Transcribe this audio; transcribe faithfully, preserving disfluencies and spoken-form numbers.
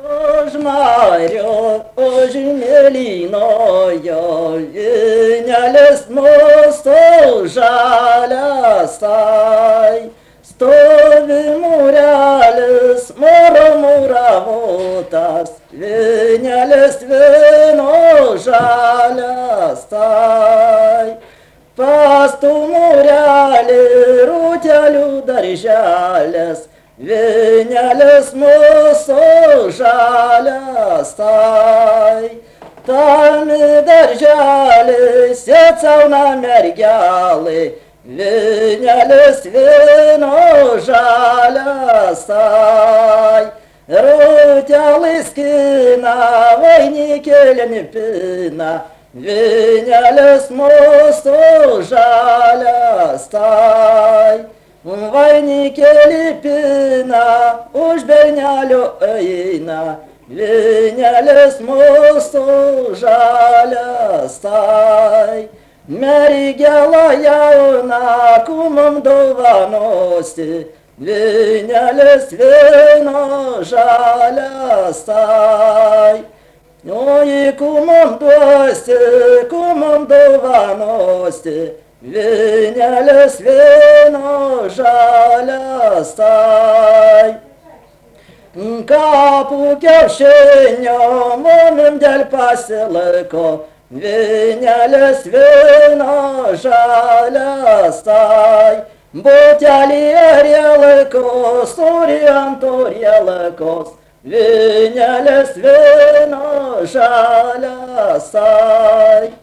Žmario, ožmėlynojo, vinelės mūsų žalias tai. Stovi murelis, moro muravotas, vinelės vino žalias tai. Pastų murelį, rūtelių darželės, vinelės mūsų žalias tai. Tami darželį, sėcauna mergelį, vinelės vino žalias tai. Rūtelį skina, vainikėlį pina, vinelės mūsų žalias tai. Vainikėlį pina, už bernelio eina, vinelės mūsų žalias tai. Mergelą jauną kumam dovanosi, vinelės vino žalias tai. O į kumam duosi, kumam dovanosi, vinelės vino žalias tai. Kapų kiaušinio mumim dėl pasilaiko, vinelės vino žalias tai. Butelį erėlakos, turi ant orėlakos, vinelės vino žalias tai.